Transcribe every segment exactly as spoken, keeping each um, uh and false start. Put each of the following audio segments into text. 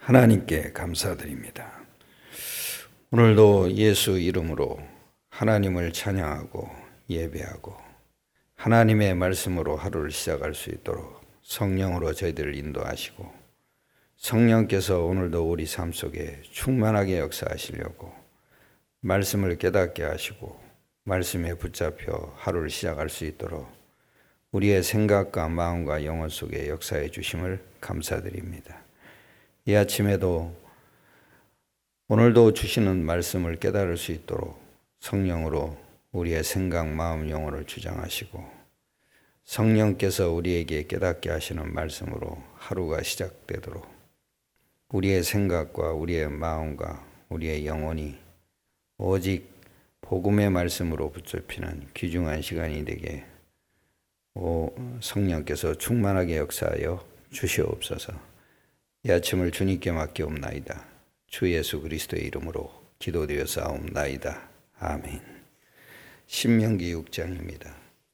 하나님께 감사드립니다. 오늘도 예수 이름으로 하나님을 찬양하고 예배하고 하나님의 말씀으로 하루를 시작할 수 있도록 성령으로 저희들을 인도하시고 성령께서 오늘도 우리 삶 속에 충만하게 역사하시려고 말씀을 깨닫게 하시고 말씀에 붙잡혀 하루를 시작할 수 있도록 우리의 생각과 마음과 영혼 속에 역사해 주심을 감사드립니다. 이 아침에도 오늘도 주시는 말씀을 깨달을 수 있도록 성령으로 우리의 생각, 마음, 영혼을 주장하시고 성령께서 우리에게 깨닫게 하시는 말씀으로 하루가 시작되도록 우리의 생각과 우리의 마음과 우리의 영혼이 오직 복음의 말씀으로 붙잡히는 귀중한 시간이 되게 오 성령께서 충만하게 역사하여 주시옵소서. 이 아침을 주님께 맡기옵나이다. 주 예수 그리스도의 이름으로 기도드렸사옵나이다. 아멘. 신명기 육 장입니다.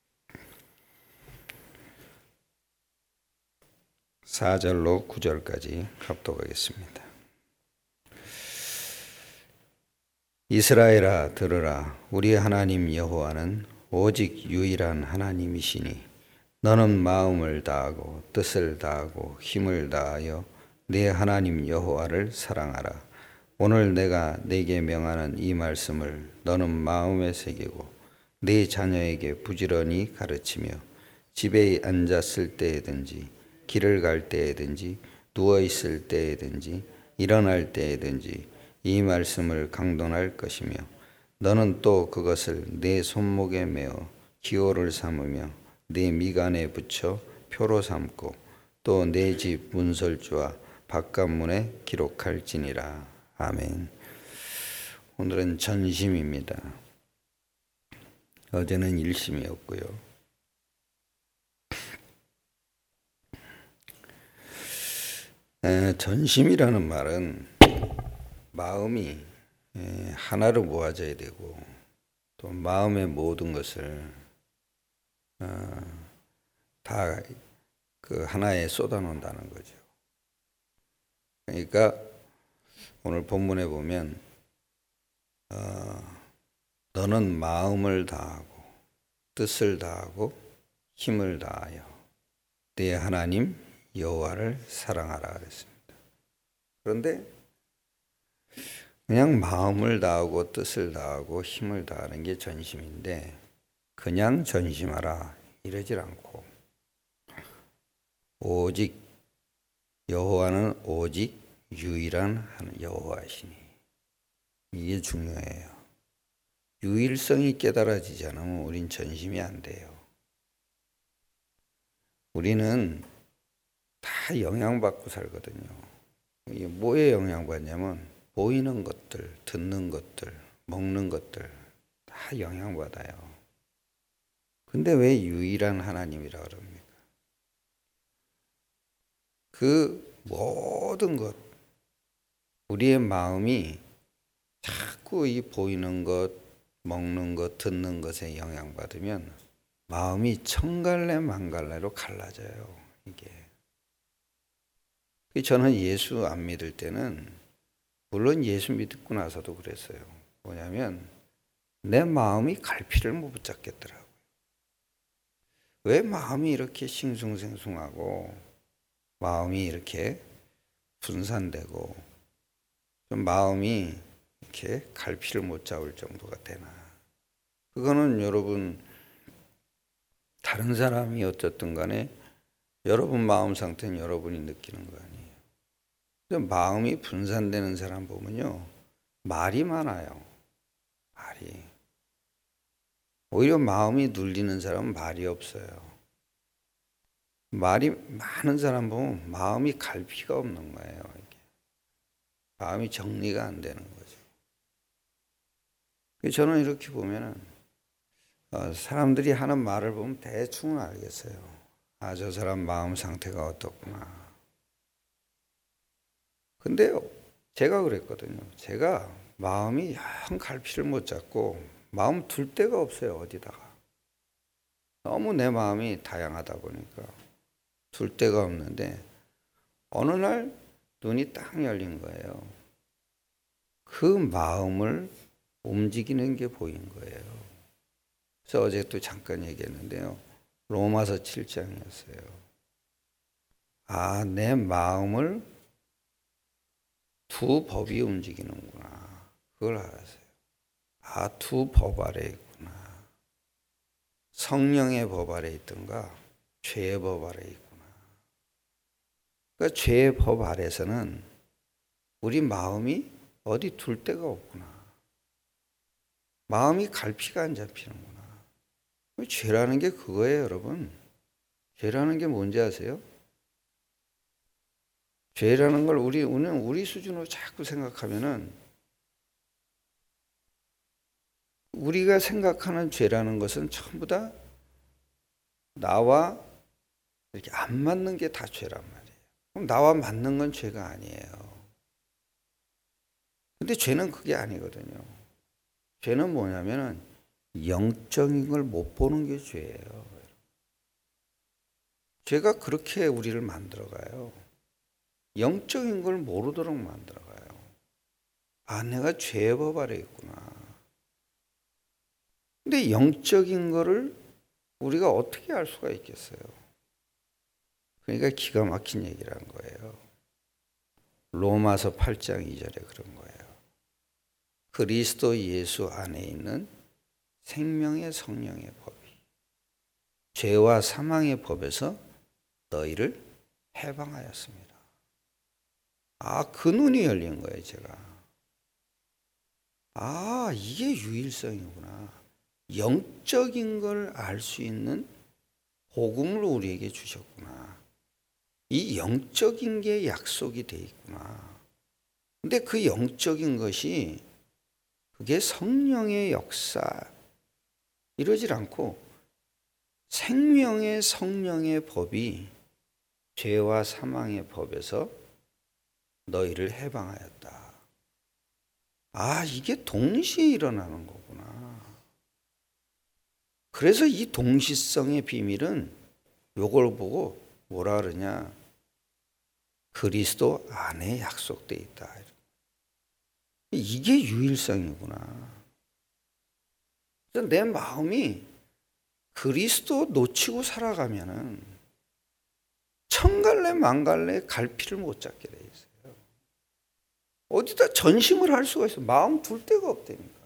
사 절로 구 절까지 합독하겠습니다. 이스라엘아 들으라. 우리 하나님 여호와는 오직 유일한 하나님이시니 너는 마음을 다하고 뜻을 다하고 힘을 다하여 네 하나님 여호와를 사랑하라. 오늘 내가 네게 명하는 이 말씀을 너는 마음에 새기고 네 자녀에게 부지런히 가르치며 집에 앉았을 때에든지 길을 갈 때에든지 누워 있을 때에든지 일어날 때에든지 이 말씀을 강론할 것이며 너는 또 그것을 네 손목에 메어 기호를 삼으며 네 미간에 붙여 표로 삼고 또 네 집 문설주와 바깥문에 기록할지니라. 아멘. 오늘은 전심입니다. 어제는 일심이었고요. 에, 전심이라는 말은 마음이 에, 하나로 모아져야 되고 또 마음의 모든 것을 어, 다 그 하나에 쏟아놓는다는 거죠. 그러니까 오늘 본문에 보면 어, 너는 마음을 다하고 뜻을 다하고 힘을 다하여 네 하나님 여호와를 사랑하라 그랬습니다. 그런데 그냥 마음을 다하고 뜻을 다하고 힘을 다하는 게 전심인데 그냥 전심하라 이러질 않고 오직 여호와는 오직 유일한 여호와시니 이게 중요해요. 유일성이 깨달아지지 않으면 우린 전심이 안 돼요. 우리는 다 영향받고 살거든요. 이게 뭐에 영향받냐면 보이는 것들, 듣는 것들, 먹는 것들 다 영향받아요. 근데 왜 유일한 하나님이라 그럽니까? 그 모든 것, 우리의 마음이 자꾸 이 보이는 것, 먹는 것, 듣는 것에 영향받으면 마음이 천갈래 만갈래로 갈라져요. 이게. 저는 예수 안 믿을 때는 물론 예수 믿고 나서도 그랬어요. 뭐냐면 내 마음이 갈피를 못 붙잡겠더라고요. 왜 마음이 이렇게 싱숭생숭하고 마음이 이렇게 분산되고 좀 마음이 이렇게 갈피를 못 잡을 정도가 되나. 그거는 여러분 다른 사람이 어쨌든 간에 여러분 마음 상태는 여러분이 느끼는 거 아니에요. 마음이 분산되는 사람 보면요 말이 많아요. 말이. 오히려 마음이 눌리는 사람은 말이 없어요. 말이 많은 사람 보면 마음이 갈피가 없는 거예요. 이게. 마음이 정리가 안 되는 거죠. 저는 이렇게 보면은 어, 사람들이 하는 말을 보면 대충 알겠어요. 아, 저 사람 마음 상태가 어떻구나. 근데 제가 그랬거든요. 제가 마음이 영 갈피를 못 잡고 마음 둘 데가 없어요. 어디다가. 너무 내 마음이 다양하다 보니까 둘 데가 없는데 어느 날 눈이 딱 열린 거예요. 그 마음을 움직이는 게 보인 거예요. 그래서 어제 또 잠깐 얘기했는데요. 로마서 칠 장이었어요. 아, 내 마음을 두 법이 움직이는구나. 그걸 알았어요. 아, 두 법 아래 있구나. 성령의 법 아래 있던가 죄의 법 아래 있구나. 그러니까 죄의 법 아래서는 우리 마음이 어디 둘 데가 없구나. 마음이 갈피가 안 잡히는구나. 죄라는 게 그거예요, 여러분. 죄라는 게 뭔지 아세요? 죄라는 걸 우리, 우리 수준으로 자꾸 생각하면은 우리가 생각하는 죄라는 것은 전부 다 나와 이렇게 안 맞는 게 다 죄란 말이에요. 그럼 나와 맞는 건 죄가 아니에요. 근데 죄는 그게 아니거든요. 죄는 뭐냐면은 영적인 걸 못 보는 게 죄예요. 죄가 그렇게 우리를 만들어가요. 영적인 걸 모르도록 만들어가요. 아, 내가 죄의 법 아래 있구나. 근데 영적인 거를 우리가 어떻게 알 수가 있겠어요? 그러니까 기가 막힌 얘기를 한 거예요. 로마서 팔 장 이 절에 그런 거예요. 그리스도 예수 안에 있는 생명의 성령의 법이 죄와 사망의 법에서 너희를 해방하였습니다. 아, 그 눈이 열린 거예요, 제가. 아, 이게 유일성이구나. 영적인 걸 알 수 있는 복음을 우리에게 주셨구나. 이 영적인 게 약속이 돼 있구나. 근데 그 영적인 것이 그게 성령의 역사 이러질 않고 생명의 성령의 법이 죄와 사망의 법에서 너희를 해방하였다. 아, 이게 동시에 일어나는 거구나. 그래서 이 동시성의 비밀은 요걸 보고 뭐라 그러냐? 그리스도 안에 약속돼 있다. 이게 유일성이구나. 그래서 내 마음이 그리스도 놓치고 살아가면은 천갈래 만갈래 갈피를 못 잡게 돼 있어요. 어디다 전심을 할 수가 있어. 마음 둘 데가 없다니까요.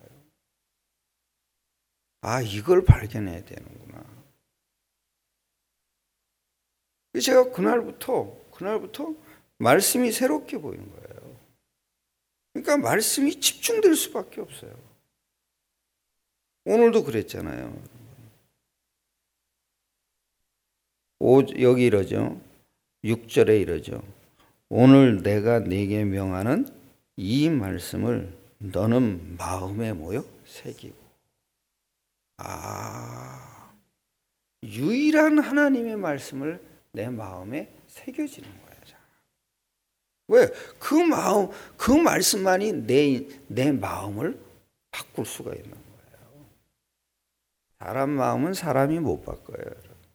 아, 이걸 발견해야 되는구나. 제가 그날부터 그날부터 말씀이 새롭게 보이는 거예요. 그러니까 말씀이 집중될 수밖에 없어요. 오늘도 그랬잖아요. 오, 여기 이러죠. 육 절에 이러죠. 오늘 내가 네게 명하는 이 말씀을 너는 마음에 모여 새기고. 아, 유일한 하나님의 말씀을 내 마음에 새겨지는 거예요. 왜? 그 마음, 그 말씀만이 내, 내 마음을 바꿀 수가 있는 거예요. 사람 마음은 사람이 못 바꿔요.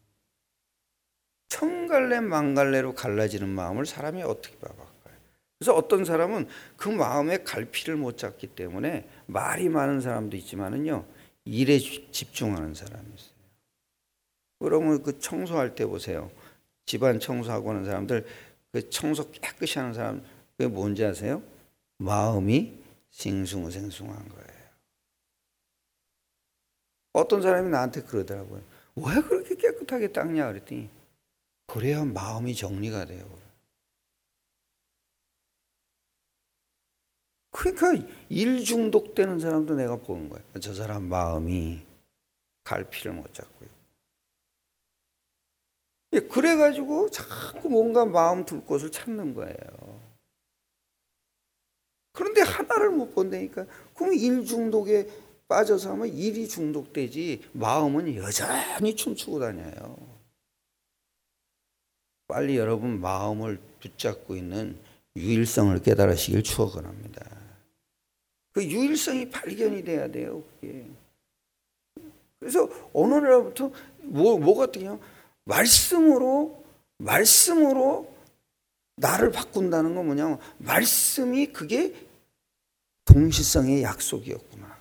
천갈래 만갈래로 갈라지는 마음을 사람이 어떻게 바꿔요? 그래서 어떤 사람은 그 마음에 갈피를 못 잡기 때문에 말이 많은 사람도 있지만은요, 일에 집중하는 사람이 있어요. 그러면 그 청소할 때 보세요. 집안 청소하고 하는 사람들, 그 청소 깨끗이 하는 사람, 그게 뭔지 아세요? 마음이 싱숭생숭한 거예요. 어떤 사람이 나한테 그러더라고요. 왜 그렇게 깨끗하게 닦냐 그랬더니 그래야 마음이 정리가 돼요. 그러니까 일 중독되는 사람도 내가 보는 거예요. 저 사람 마음이 갈피를 못 잡고 있고. 그래가지고 자꾸 뭔가 마음 둘 곳을 찾는 거예요. 그런데 하나를 못 본다니까. 그럼 일 중독에 빠져서 하면 일이 중독되지 마음은 여전히 춤추고 다녀요. 빨리 여러분 마음을 붙잡고 있는 유일성을 깨달으시길 축원합니다. 그 유일성이 발견이 돼야 돼요. 그게. 그래서 어느 날부터 뭐, 뭐 같아요? 말씀으로, 말씀으로 나를 바꾼다는 건 뭐냐면 말씀이 그게 동시성의 약속이었구나.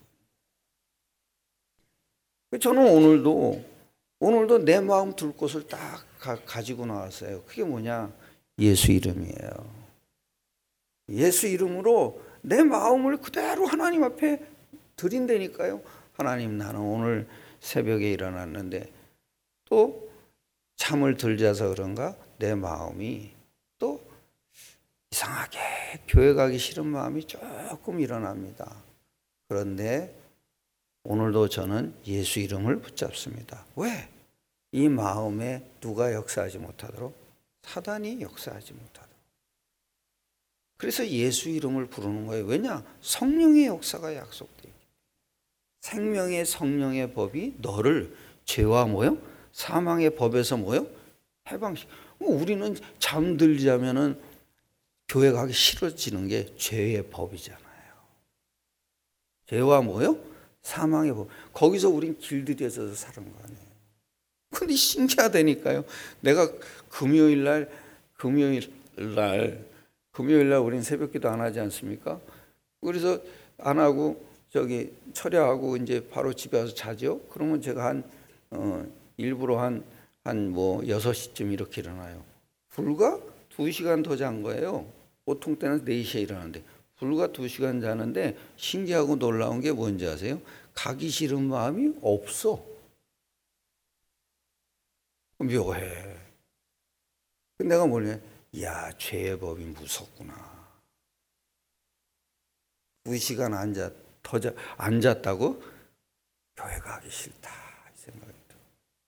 저는 오늘도 오늘도 내 마음 둘 곳을 딱 가, 가지고 나왔어요. 그게 뭐냐? 예수 이름이에요. 예수 이름으로 내 마음을 그대로 하나님 앞에 드린다니까요. 하나님, 나는 오늘 새벽에 일어났는데 또 잠을 들자서 그런가 내 마음이 또 이상하게 교회 가기 싫은 마음이 조금 일어납니다. 그런데 오늘도 저는 예수 이름을 붙잡습니다. 왜? 이 마음에 누가 역사하지 못하도록? 사단이 역사하지 못하도록. 그래서 예수 이름을 부르는 거예요. 왜냐? 성령의 역사가 약속되어 있기 때문에. 생명의 성령의 법이 너를 죄와 뭐요? 사망의 법에서 뭐요? 해방시켜. 우리는 잠들자면은 교회 가기 싫어지는 게 죄의 법이잖아요. 죄와 뭐요? 사망의 법. 거기서 우린 길들여져서 사는 거 아니에요. 근데 신기하다니까요. 내가 금요일 날, 금요일 날, 금요일 날 우린 새벽기도 안 하지 않습니까? 그래서 안 하고 저기 철야하고 이제 바로 집에 와서 자죠. 그러면 제가 한 어, 일부러 한 한 뭐 여섯 시쯤 이렇게 일어나요. 불과 두 시간 더 잔 거예요. 보통 때는 네 시에 일어나는데 불과 두 시간 자는데 신기하고 놀라운 게 뭔지 아세요? 가기 싫은 마음이 없어. 묘해. 내가 뭐냐? 야, 죄의 법이 무섭구나. 두 시간 앉아, 더 자, 앉았다고? 교회 가기 싫다. 이 생각이 들어.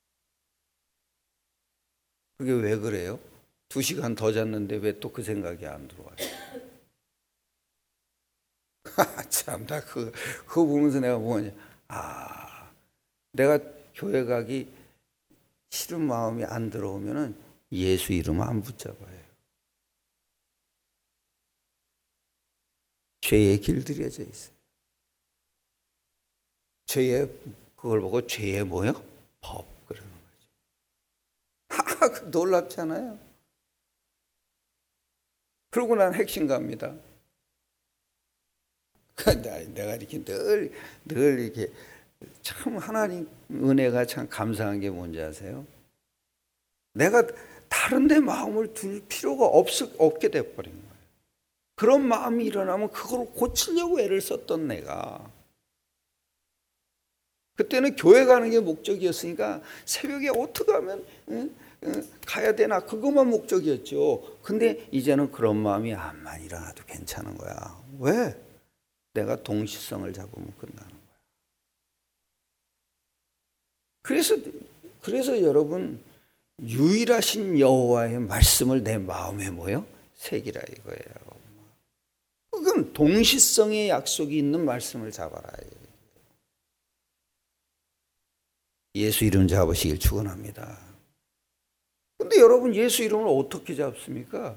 그게 왜 그래요? 두 시간 더 잤는데 왜 또 그 생각이 안 들어와요? 참, 나 그, 그거 보면서 내가 뭐냐. 아, 내가 교회 가기 싫은 마음이 안 들어오면은 예수 이름 안 붙잡아요. 죄에 길들여져 있어요. 죄의, 그걸 보고 죄의 뭐요? 법. 그러는 거죠. 아, 놀랍잖아요. 그러고 난 핵심 갑니다. 내가 이렇게 늘, 늘 이렇게 참 하나님 은혜가 참 감사한 게 뭔지 아세요? 내가 다른 데 마음을 둘 필요가 없, 없게 돼버린 거예요. 그런 마음이 일어나면 그걸 고치려고 애를 썼던 내가. 그때는 교회 가는 게 목적이었으니까 새벽에 어떻게 하면 응? 응? 가야 되나 그것만 목적이었죠. 근데 이제는 그런 마음이 암만 일어나도 괜찮은 거야. 왜? 내가 동시성을 잡으면 끝나는 거야. 그래서 그래서 여러분 유일하신 여호와의 말씀을 내 마음에 뭐요? 새기라 이거예요. 그건 동시성의 약속이 있는 말씀을 잡아라. 예수 이름 잡으시길 축원합니다. 근데 여러분 예수 이름을 어떻게 잡습니까?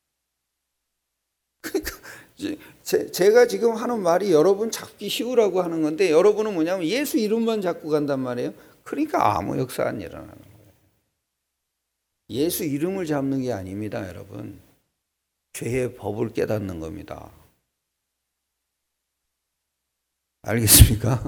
그러니까 제, 제가 지금 하는 말이 여러분 잡기 쉬우라고 하는 건데 여러분은 뭐냐면 예수 이름만 잡고 간단 말이에요. 그러니까 아무 역사 안 일어나는 거예요. 예수 이름을 잡는 게 아닙니다, 여러분. 죄의 법을 깨닫는 겁니다. 알겠습니까?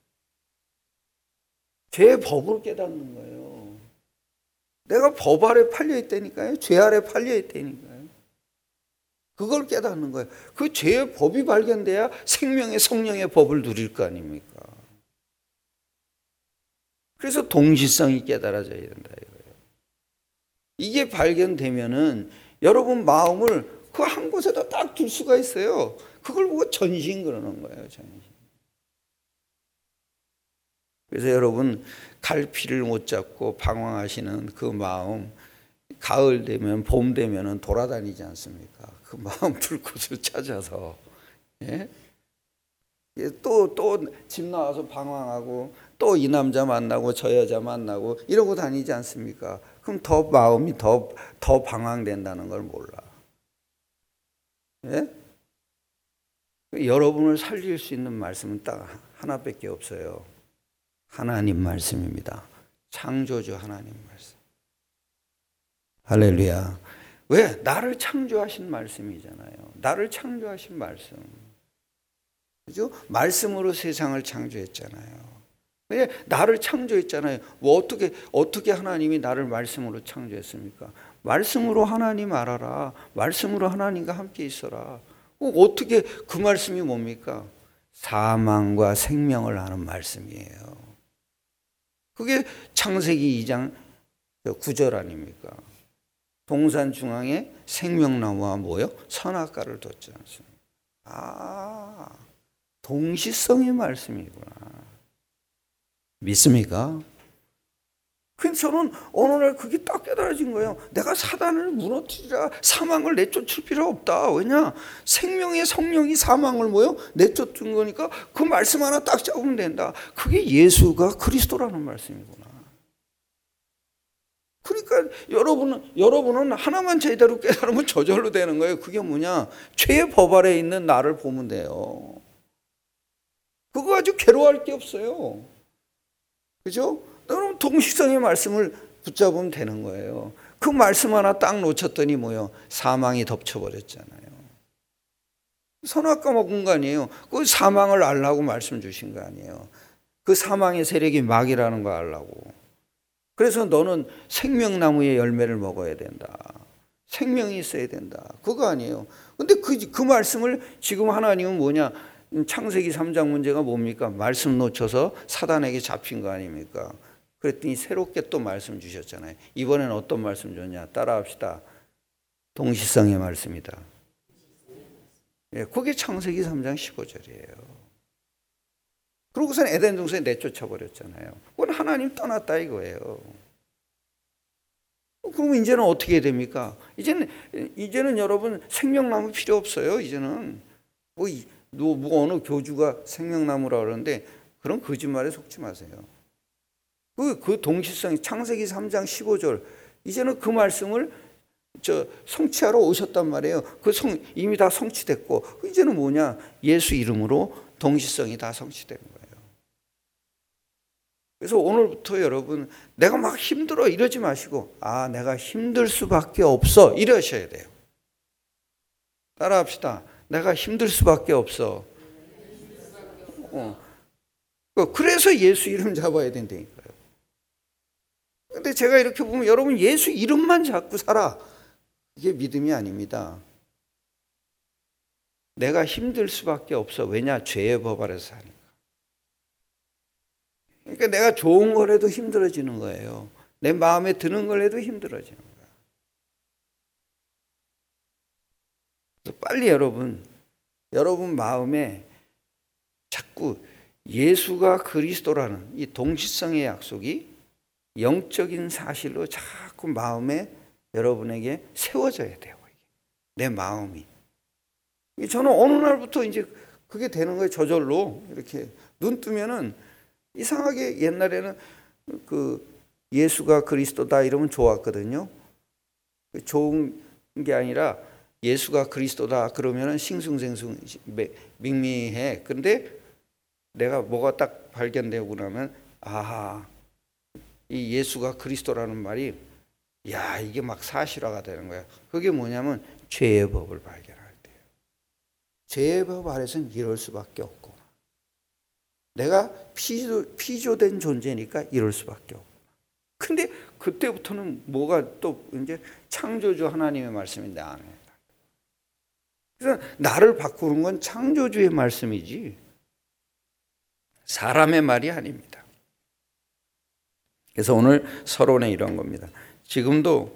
죄의 법을 깨닫는 거예요. 내가 법 아래 팔려 있다니까요. 죄 아래 팔려 있다니까요. 그걸 깨닫는 거예요. 그 죄의 법이 발견돼야 생명의 성령의 법을 누릴 거 아닙니까? 그래서 동시성이 깨달아져야 된다 이거예요. 이게 발견되면은 여러분 마음을 그 한 곳에다 딱 둘 수가 있어요. 그걸 보고 전신 그러는 거예요. 전신. 그래서 여러분 갈피를 못 잡고 방황하시는 그 마음 가을 되면 봄 되면은 돌아다니지 않습니까? 그 마음 둘 곳을 찾아서 예? 또 또 집 나와서 방황하고 또 이 남자 만나고 저 여자 만나고 이러고 다니지 않습니까? 그럼 더 마음이 더 더 방황된다는 걸 몰라. 예? 여러분을 살릴 수 있는 말씀은 딱 하나밖에 없어요. 하나님 말씀입니다. 창조주 하나님 말씀. 할렐루야. 왜? 나를 창조하신 말씀이잖아요. 나를 창조하신 말씀. 그죠? 말씀으로 세상을 창조했잖아요. 왜? 나를 창조했잖아요. 뭐 어떻게 어떻게 하나님이 나를 말씀으로 창조했습니까? 말씀으로 하나님 알아라. 말씀으로 하나님과 함께 있어라. 어떻게 그 말씀이 뭡니까? 사망과 생명을 아는 말씀이에요. 그게 창세기 이 장 구 절 아닙니까? 동산 중앙에 생명나무와 뭐요? 선악과를 뒀지 않습니까? 아, 동시성의 말씀이구나. 믿습니까? 근데 저는 어느 날 그게 딱 깨달아진 거예요. 내가 사단을 무너뜨리라, 사망을 내쫓을 필요 없다. 왜냐? 생명의 성령이 사망을 뭐요? 내쫓은 거니까 그 말씀 하나 딱 잡으면 된다. 그게 예수가 그리스도라는 말씀이구나. 그러니까 여러분은, 여러분은 하나만 제대로 깨달으면 저절로 되는 거예요. 그게 뭐냐? 죄의 법 아래에 있는 나를 보면 돼요. 그거 아주 괴로워할 게 없어요. 그죠? 여러분 동시성의 말씀을 붙잡으면 되는 거예요. 그 말씀 하나 딱 놓쳤더니 뭐요? 사망이 덮쳐버렸잖아요. 선악과 먹은 거 아니에요. 그 사망을 알라고 말씀 주신 거 아니에요. 그 사망의 세력이 마귀라는 거 알라고. 그래서 너는 생명나무의 열매를 먹어야 된다. 생명이 있어야 된다. 그거 아니에요. 근데 그, 그 말씀을 지금 하나님은 뭐냐? 창세기 삼 장 문제가 뭡니까? 말씀 놓쳐서 사단에게 잡힌 거 아닙니까? 그랬더니 새롭게 또 말씀 주셨잖아요. 이번엔 어떤 말씀 줬냐? 따라합시다. 동시성의 말씀이다. 예, 그게 창세기 삼 장 십오 절이에요. 그러고선 에덴 동산에 내쫓아 버렸잖아요. 그건 하나님 떠났다 이거예요. 그러면 이제는 어떻게 해야 됩니까? 이제는 이제는 여러분 생명나무 필요 없어요. 이제는 뭐, 뭐, 뭐 어느 교주가 생명나무라 그러는데 그런 거짓말에 속지 마세요. 그, 그 동시성 창세기 삼 장 십오 절 이제는 그 말씀을 저 성취하러 오셨단 말이에요. 그 성, 이미 다 성취됐고 이제는 뭐냐? 예수 이름으로 동시성이 다 성취된 거예요. 그래서 오늘부터 여러분 내가 막 힘들어 이러지 마시고 아 내가 힘들 수밖에 없어 이러셔야 돼요. 따라합시다. 내가 힘들 수밖에 없어. 어. 그래서 예수 이름 잡아야 된다니까요. 근데 제가 이렇게 보면 여러분 예수 이름만 잡고 살아. 이게 믿음이 아닙니다. 내가 힘들 수밖에 없어. 왜냐? 죄의 법 아래서 사니까. 그러니까 내가 좋은 거라도 힘들어지는 거예요. 내 마음에 드는 거라도 힘들어지는 거예요. 그래서 빨리 여러분, 여러분 마음에 자꾸 예수가 그리스도라는 이 동시성의 약속이 영적인 사실로 자꾸 마음에 여러분에게 세워져야 돼요. 내 마음이. 저는 어느 날부터 이제 그게 되는 거예요. 저절로 이렇게 눈 뜨면은 이상하게 옛날에는 그 예수가 그리스도다 이러면 좋았거든요. 좋은 게 아니라 예수가 그리스도다 그러면은 싱숭생숭 밍밍해. 그런데 내가 뭐가 딱 발견되고 나면 아하 이 예수가 그리스도라는 말이 야 이게 막 사실화가 되는 거야. 그게 뭐냐면 죄의 법을 발견할 때예요. 죄의 법 아래서는 이럴 수밖에 없고 내가 피조, 피조된 존재니까 이럴 수밖에 없고 근데 그때부터는 뭐가 또 이제 창조주 하나님의 말씀이 내 안에 그래서 나를 바꾸는 건 창조주의 말씀이지 사람의 말이 아닙니다. 그래서 오늘 서론에 이런 겁니다. 지금도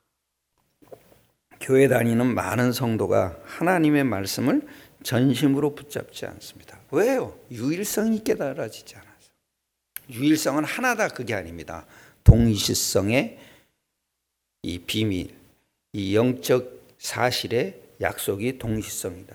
교회 다니는 많은 성도가 하나님의 말씀을 전심으로 붙잡지 않습니다. 왜요? 유일성이 깨달아지지 않아서. 유일성은 하나다 그게 아닙니다. 동시성의 이 비밀, 이 영적 사실의 약속이 동시성이다.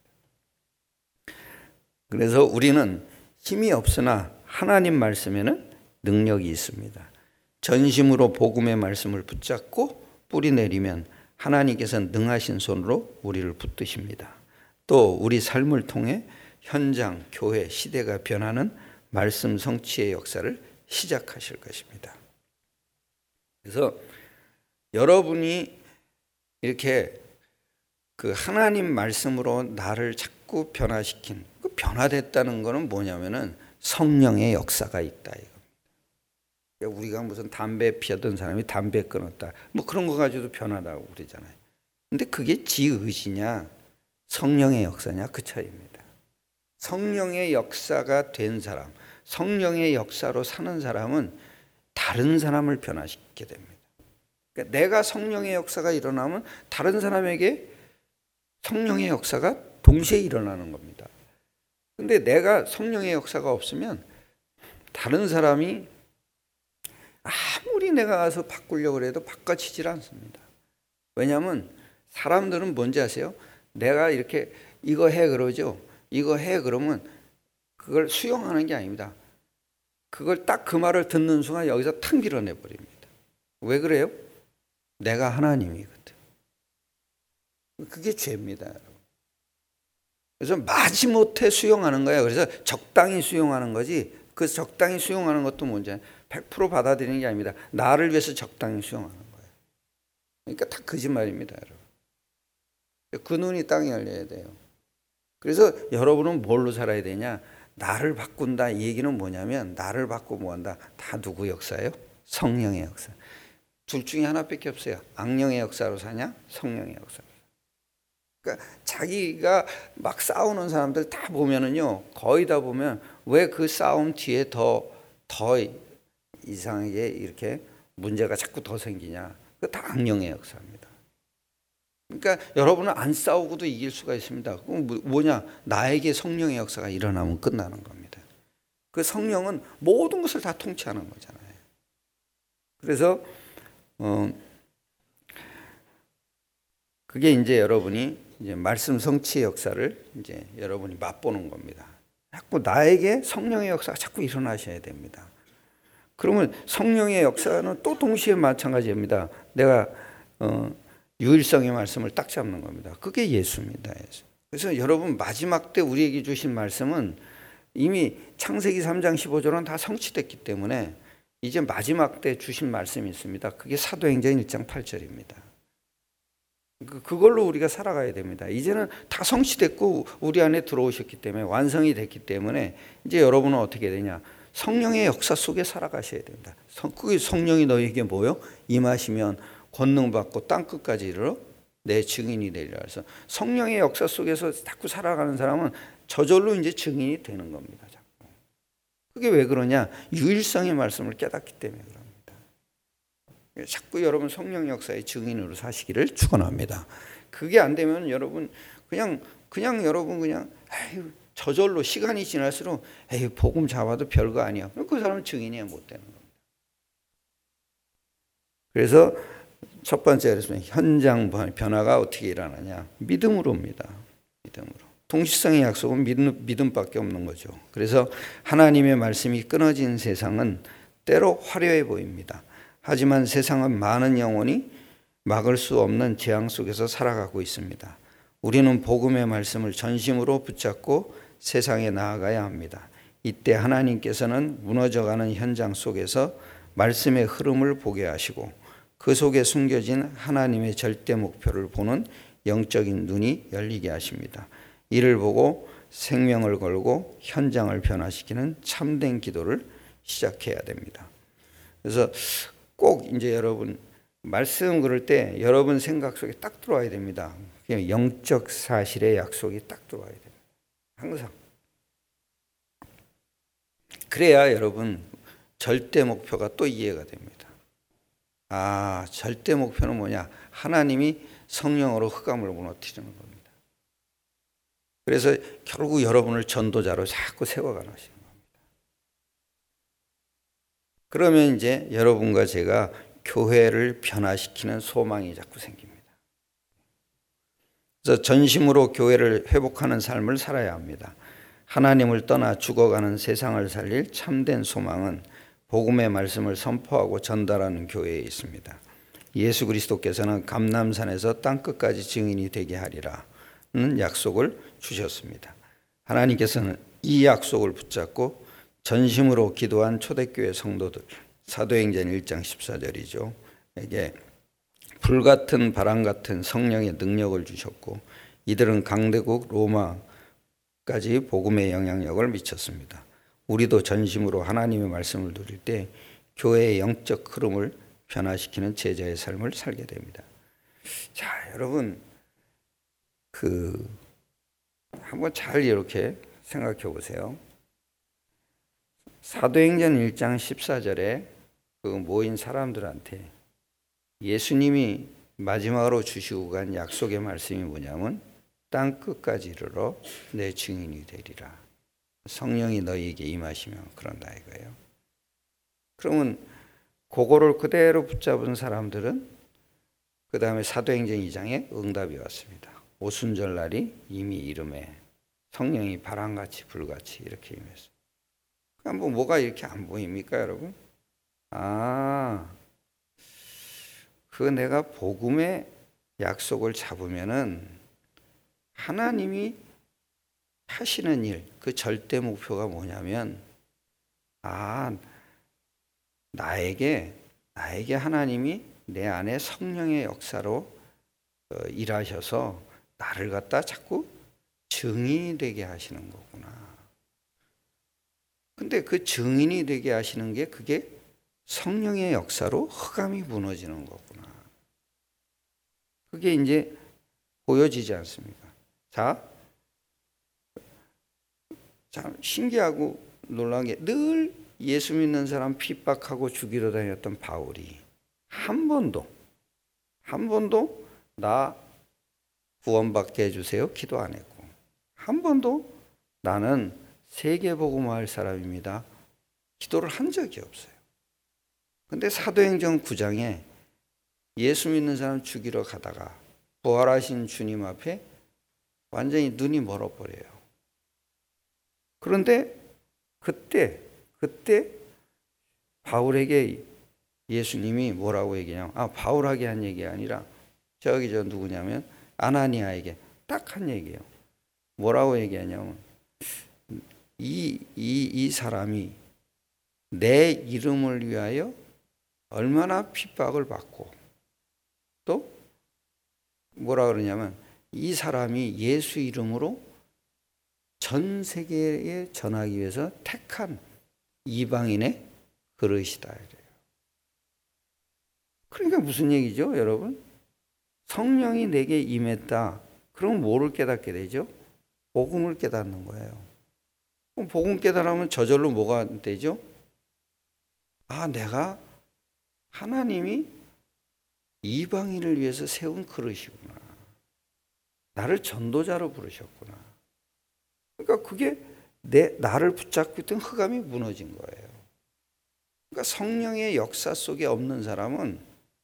그래서 우리는 힘이 없으나 하나님 말씀에는 능력이 있습니다. 전심으로 복음의 말씀을 붙잡고 뿌리 내리면 하나님께서 능하신 손으로 우리를 붙드십니다. 또 우리 삶을 통해 현장, 교회, 시대가 변하는 말씀 성취의 역사를 시작하실 것입니다. 그래서 여러분이 이렇게 그 하나님 말씀으로 나를 자꾸 변화시킨, 그 변화됐다는 거는 뭐냐면은 성령의 역사가 있다 이겁니다. 우리가 무슨 담배 피우던 사람이 담배 끊었다, 뭐 그런 거 가지고도 변하다고 그러잖아요. 근데 그게 지 의지냐 성령의 역사냐 그 차이입니다. 성령의 역사가 된 사람, 성령의 역사로 사는 사람은 다른 사람을 변화시키게 됩니다. 그러니까 내가 성령의 역사가 일어나면 다른 사람에게 성령의 역사가 동시에 일어나는 겁니다. 근데 내가 성령의 역사가 없으면 다른 사람이 아무리 내가 가서 바꾸려고 해도 바꿔지질 않습니다. 왜냐하면 사람들은 뭔지 아세요? 내가 이렇게 이거 해 그러죠. 이거 해 그러면 그걸 수용하는 게 아닙니다. 그걸 딱 그 말을 듣는 순간 여기서 탁 밀어내 버립니다. 왜 그래요? 내가 하나님이거든. 그게 죄입니다. 그래서 마지못해 수용하는 거예요. 그래서 적당히 수용하는 거지. 그 적당히 수용하는 것도 뭔지 백 퍼센트 받아들이는 게 아닙니다. 나를 위해서 적당히 수용하는 거예요. 그러니까 다 거짓말입니다, 여러분. 그 눈이 땅에 열려야 돼요. 그래서 여러분은 뭘로 살아야 되냐? 나를 바꾼다. 이 얘기는 뭐냐면 나를 바꾸고 뭐한다. 다 누구 역사예요? 성령의 역사. 둘 중에 하나밖에 없어요. 악령의 역사로 사냐? 성령의 역사로. 그러니까 자기가 막 싸우는 사람들 다 보면은요, 거의 다 보면 왜 그 싸움 뒤에 더, 더 이상하게 이렇게 문제가 자꾸 더 생기냐? 그 다 악령의 역사입니다. 그러니까 여러분은 안 싸우고도 이길 수가 있습니다. 그럼 뭐냐? 나에게 성령의 역사가 일어나면 끝나는 겁니다. 그 성령은 모든 것을 다 통치하는 거잖아요. 그래서 어, 그게 이제 여러분이 이제 말씀 성취의 역사를 이제 여러분이 맛보는 겁니다. 자꾸 나에게 성령의 역사가 자꾸 일어나셔야 됩니다. 그러면 성령의 역사는 또 동시에 마찬가지입니다. 내가 어, 유일성의 말씀을 딱 잡는 겁니다. 그게 예수입니다. 예수. 그래서 여러분 마지막 때 우리에게 주신 말씀은 이미 창세기 삼 장 십오 절은 다 성취됐기 때문에 이제 마지막 때 주신 말씀이 있습니다. 그게 사도행전 일 장 팔 절입니다. 그걸로 우리가 살아가야 됩니다. 이제는 다 성취됐고 우리 안에 들어오셨기 때문에 완성이 됐기 때문에 이제 여러분은 어떻게 되냐? 성령의 역사 속에 살아가셔야 됩니다. 그게 성령이 너에게 뭐요? 임하시면 권능 받고 땅 끝까지 이르러 내 증인이 되리라. 그래서 성령의 역사 속에서 자꾸 살아가는 사람은 저절로 이제 증인이 되는 겁니다. 자꾸. 그게 왜 그러냐? 유일성의 말씀을 깨닫기 때문에 그럽니다. 자꾸 여러분 성령 역사의 증인으로 사시기를 축원합니다. 그게 안 되면 여러분 그냥 그냥 여러분 그냥 에휴, 저절로 시간이 지날수록 에이 복음 잡아도 별거 아니야. 그 사람은 증인이 못 되는 겁니다. 그래서 첫 번째 그랬으면 현장 변화가 어떻게 일어나냐? 믿음으로입니다. 믿음으로. 통치성의 약속은 믿음, 믿음밖에 없는 거죠. 그래서 하나님의 말씀이 끊어진 세상은 때로 화려해 보입니다. 하지만 세상은 많은 영혼이 막을 수 없는 재앙 속에서 살아가고 있습니다. 우리는 복음의 말씀을 전심으로 붙잡고 세상에 나아가야 합니다. 이때 하나님께서는 무너져가는 현장 속에서 말씀의 흐름을 보게 하시고 그 속에 숨겨진 하나님의 절대 목표를 보는 영적인 눈이 열리게 하십니다. 이를 보고 생명을 걸고 현장을 변화시키는 참된 기도를 시작해야 됩니다. 그래서 꼭 이제 여러분 말씀 그럴 때 여러분 생각 속에 딱 들어와야 됩니다. 영적 사실의 약속이 딱 들어와야 됩니다. 항상. 그래야 여러분 절대 목표가 또 이해가 됩니다. 아, 절대 목표는 뭐냐? 하나님이 성령으로 흑암을 무너뜨리는 겁니다. 그래서 결국 여러분을 전도자로 자꾸 세워가는 겁니다. 그러면 이제 여러분과 제가 교회를 변화시키는 소망이 자꾸 생깁니다. 그래서 전심으로 교회를 회복하는 삶을 살아야 합니다. 하나님을 떠나 죽어가는 세상을 살릴 참된 소망은 복음의 말씀을 선포하고 전달하는 교회에 있습니다. 예수 그리스도께서는 감람산에서 땅끝까지 증인이 되게 하리라는 약속을 주셨습니다. 하나님께서는 이 약속을 붙잡고 전심으로 기도한 초대교회 성도들, 사도행전 일 장 십사 절이죠. 에게 불같은 바람 같은 성령의 능력을 주셨고 이들은 강대국 로마까지 복음의 영향력을 미쳤습니다. 우리도 전심으로 하나님의 말씀을 누릴 때 교회의 영적 흐름을 변화시키는 제자의 삶을 살게 됩니다. 자, 여러분 그 한번 잘 이렇게 생각해 보세요. 사도행전 일 장 십사 절에 그 모인 사람들한테 예수님이 마지막으로 주시고 간 약속의 말씀이 뭐냐면 땅 끝까지 이르러 내 증인이 되리라. 성령이 너희에게 임하시면 그런다 이거예요. 그러면 그거를 그대로 붙잡은 사람들은 그 다음에 사도행전 이 장에 응답이 왔습니다. 오순절날이 이미 이름에 성령이 바람같이 불같이 이렇게 임했어요. 그러니까 뭐 뭐가 이렇게 안 보입니까 여러분? 아, 그 내가 복음의 약속을 잡으면은 하나님이 하시는 일, 그 절대 목표가 뭐냐면 아, 나에게 나에게 하나님이 내 안에 성령의 역사로 어, 일하셔서 나를 갖다 자꾸 증인이 되게 하시는 거구나. 근데 그 증인이 되게 하시는 게 그게 성령의 역사로 흑암이 무너지는 거구나. 그게 이제 보여지지 않습니까? 자, 참 신기하고 놀라운 게 늘 예수 믿는 사람 핍박하고 죽이러 다녔던 바울이 한 번도 한 번도 나 구원받게 해주세요 기도 안 했고 한 번도 나는 세계복음화할 사람입니다 기도를 한 적이 없어요. 근데 사도행전 구 장에 예수 믿는 사람 죽이러 가다가 부활하신 주님 앞에 완전히 눈이 멀어버려요. 그런데 그때 그때 바울에게 예수님이 뭐라고 얘기냐면 아 바울에게 한 얘기가 아니라 저기 저 누구냐면 아나니아에게 딱 한 얘기예요. 뭐라고 얘기하냐면 이, 이, 이 사람이 내 이름을 위하여 얼마나 핍박을 받고 또 뭐라 그러냐면 이 사람이 예수 이름으로 전 세계에 전하기 위해서 택한 이방인의 그릇이다 이래요. 그러니까 무슨 얘기죠 여러분? 성령이 내게 임했다. 그럼 뭐를 깨닫게 되죠? 복음을 깨닫는 거예요. 그럼 복음 깨달으면 저절로 뭐가 되죠? 아, 내가 하나님이 이방인을 위해서 세운 그릇이구나. 나를 전도자로 부르셨구나. 그러니까 그게 내 나를 붙잡고 있던 흑암이 무너진 거예요. 그러니까 성령의 역사 속에 없는 사람은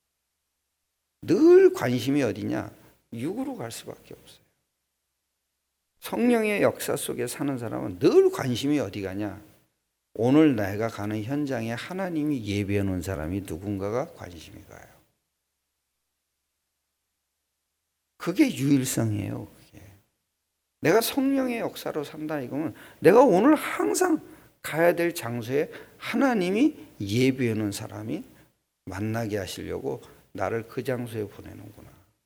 늘 관심이 어디냐? 육으로 갈 수밖에 없어요. 성령의 역사 속에 사는 사람은 늘 관심이 어디 가냐? 오늘 내가 가는 현장에 하나님이 예비해 놓은 사람이 누군가가 관심이 가요. 그게 유일성이에요. 그게. 내가 성령의 역사로 산다 이거면 내가 오늘 항상 가야 될 장소에 하나님이 예비해 놓은 사람이 만나게 하시려고 나를 그 장소에 보내는구나.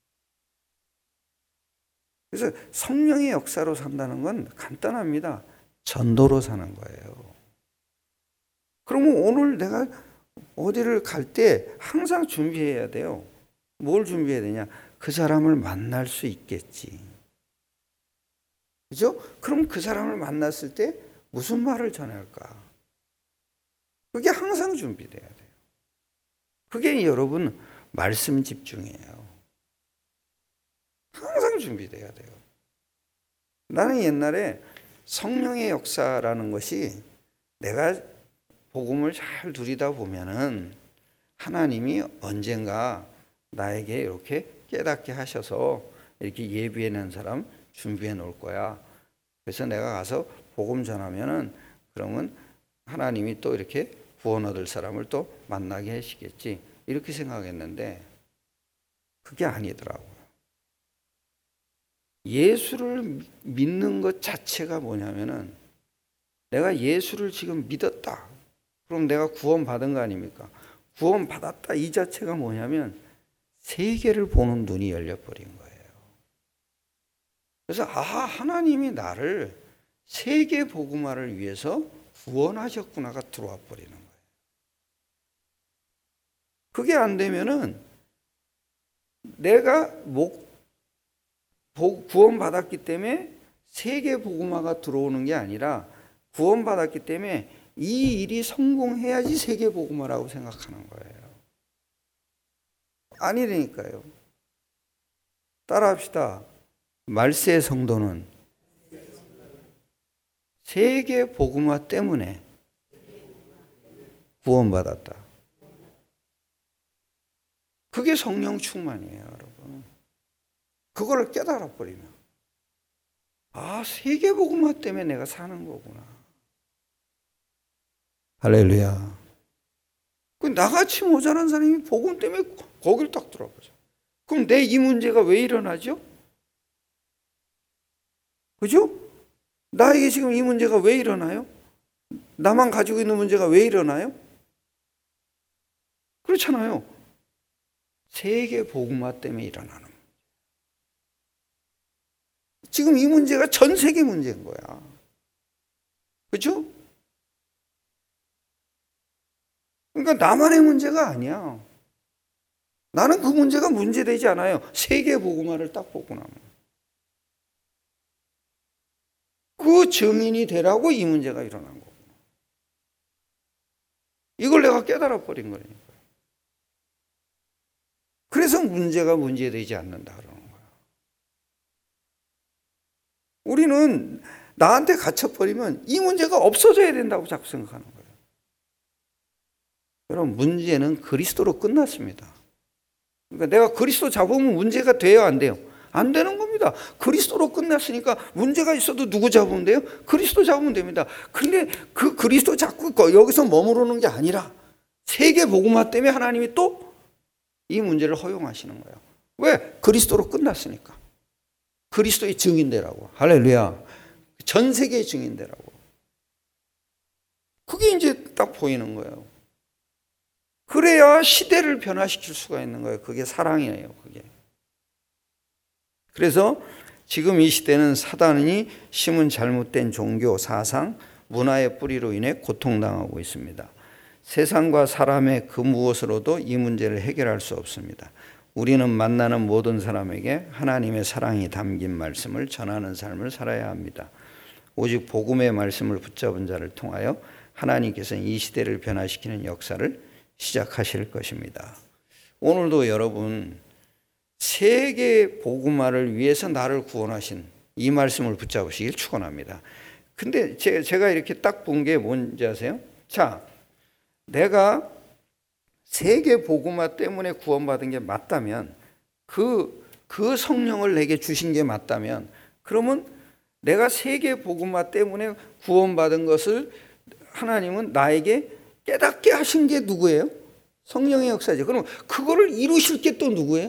그래서 성령의 역사로 산다는 건 간단합니다. 전도로 사는 거예요. 그러면 오늘 내가 어디를 갈 때 항상 준비해야 돼요. 뭘 준비해야 되냐? 그 사람을 만날 수 있겠지. 그죠? 그럼 그 사람을 만났을 때 무슨 말을 전할까? 그게 항상 준비돼야 돼요. 그게 여러분 말씀 집중이에요. 항상 준비돼야 돼요. 나는 옛날에 성령의 역사라는 것이 내가 복음을 잘 누리다 보면은 하나님이 언젠가 나에게 이렇게 깨닫게 하셔서 이렇게 예비해 놓은 사람 준비해 놓을 거야. 그래서 내가 가서 복음 전하면은 그러면 하나님이 또 이렇게 구원 얻을 사람을 또 만나게 하시겠지. 이렇게 생각했는데 그게 아니더라고요. 예수를 믿는 것 자체가 뭐냐면은 내가 예수를 지금 믿었다. 그럼 내가 구원 받은 거 아닙니까? 구원 받았다 이 자체가 뭐냐면 세계를 보는 눈이 열려버린 거예요. 그래서 아, 하나님이 나를 세계 복음화를 위해서 구원하셨구나가 들어와 버리는 거예요. 그게 안 되면은 내가 목, 구원받았기 때문에 세계 복음화가 들어오는 게 아니라 구원받았기 때문에 이 일이 성공해야지 세계 복음화라고 생각하는 거예요. 아니라니까요. 따라합시다. 말세의 성도는 세계 복음화 때문에 구원받았다. 그게 성령 충만이에요, 여러분. 그걸 깨달아 버리면 아, 세계 복음화 때문에 내가 사는 거구나. 할렐루야. 그 나같이 모자란 사람이 복음 때문에 거길 딱 들어가죠. 그럼 내 이 문제가 왜 일어나죠? 그죠? 나에게 지금 이 문제가 왜 일어나요? 나만 가지고 있는 문제가 왜 일어나요? 그렇잖아요. 세계 복음화 때문에 일어나는 거예요. 지금 이 문제가 전 세계 문제인 거야. 그렇죠? 그러니까 나만의 문제가 아니야. 나는 그 문제가 문제되지 않아요. 세계 복음화를 딱 보고 나면. 그 증인이 되라고 이 문제가 일어난 거고. 이걸 내가 깨달아 버린 거니까. 그래서 문제가 문제되지 않는다 그러는 거야. 우리는 나한테 갇혀버리면 이 문제가 없어져야 된다고 자꾸 생각하는 거예요. 여러분, 문제는 그리스도로 끝났습니다. 그러니까 내가 그리스도 잡으면 문제가 돼요, 안 돼요? 안 되는 겁니다. 그리스도로 끝났으니까 문제가 있어도 누구 잡으면 돼요? 그리스도 잡으면 됩니다. 근데 그 그리스도 잡고 여기서 머무르는 게 아니라 세계 복음화 때문에 하나님이 또 이 문제를 허용하시는 거예요. 왜? 그리스도로 끝났으니까. 그리스도의 증인되라고. 할렐루야. 전 세계의 증인되라고. 그게 이제 딱 보이는 거예요. 그래야 시대를 변화시킬 수가 있는 거예요. 그게 사랑이에요. 그게. 그래서 지금 이 시대는 사단이 심은 잘못된 종교, 사상, 문화의 뿌리로 인해 고통당하고 있습니다. 세상과 사람의 그 무엇으로도 이 문제를 해결할 수 없습니다. 우리는 만나는 모든 사람에게 하나님의 사랑이 담긴 말씀을 전하는 삶을 살아야 합니다. 오직 복음의 말씀을 붙잡은 자를 통하여 하나님께서는 이 시대를 변화시키는 역사를 시작하실 것입니다. 오늘도 여러분, 세계 복음화를 위해서 나를 구원하신 이 말씀을 붙잡으시길 축원합니다. 근데 제가 이렇게 딱 본 게 뭔지 아세요? 자, 내가 세계 복음화 때문에 구원받은 게 맞다면, 그, 그 성령을 내게 주신 게 맞다면, 그러면 내가 세계 복음화 때문에 구원받은 것을 하나님은 나에게 깨닫게 하신 게 누구예요? 성령의 역사죠. 그럼 그거를 이루실 게 또 누구예요?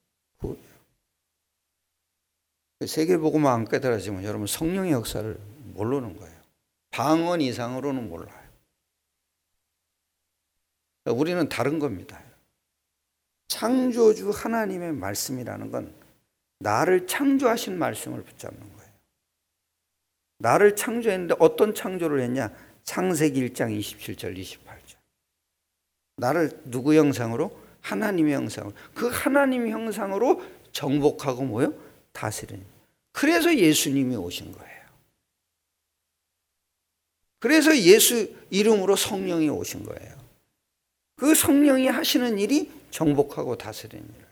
세계 복음화 안 깨달아지면 여러분 성령의 역사를 모르는 거예요. 방언 이상으로는 몰라요. 우리는 다른 겁니다. 창조주 하나님의 말씀이라는 건 나를 창조하신 말씀을 붙잡는 거예요. 나를 창조했는데 어떤 창조를 했냐? 창세기 일 장 이십칠 절 이십팔 절. 나를 누구 형상으로? 하나님의 형상으로. 그 하나님의 형상으로 정복하고 뭐요? 다스리는. 그래서 예수님이 오신 거예요. 그래서 예수 이름으로 성령이 오신 거예요. 그 성령이 하시는 일이 정복하고 다스리는 일.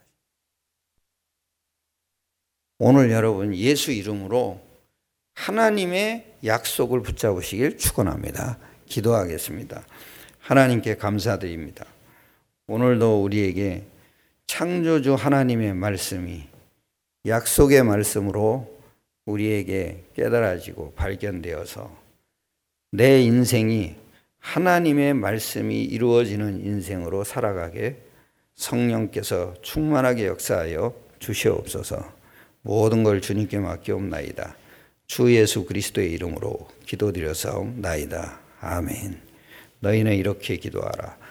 오늘 여러분 예수 이름으로 하나님의 약속을 붙잡으시길 축원합니다. 기도하겠습니다. 하나님께 감사드립니다. 오늘도 우리에게 창조주 하나님의 말씀이 약속의 말씀으로 우리에게 깨달아지고 발견되어서 내 인생이 하나님의 말씀이 이루어지는 인생으로 살아가게 성령께서 충만하게 역사하여 주시옵소서. 모든 걸 주님께 맡기옵나이다. 주 예수 그리스도의 이름으로 기도드려사옵나이다. 아멘. 너희는 이렇게 기도하라.